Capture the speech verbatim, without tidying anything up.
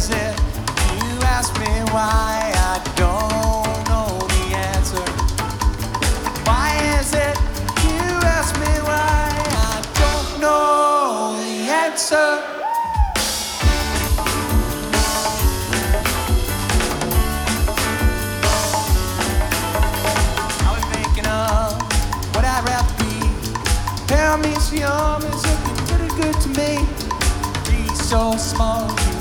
is it? You ask me why I don't know the answer. Why is it? You ask me why I don't know the answer. I was thinking of what I'd rather be. Tell me, she always looking pretty good to me. She's so small.